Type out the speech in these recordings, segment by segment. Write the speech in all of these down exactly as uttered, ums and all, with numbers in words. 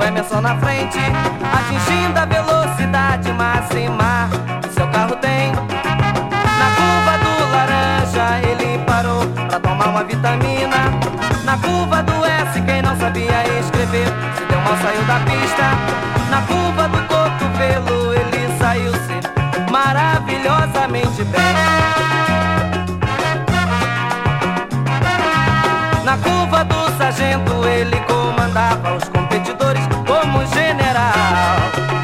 o Emerson na frente, atingindo a velocidade máxima que seu carro tem. Na curva do laranja ele parou pra tomar uma vitamina. Na curva do S, quem não sabia escrever se deu mal, saiu da pista. Na curva do cotovelo ele saiu-se maravilhosamente bem. Na curva do sargento ele comandava os competidores como general.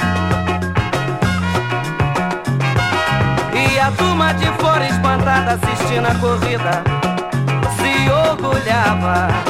E a turma de fora espantada assistindo a corrida se orgulhava.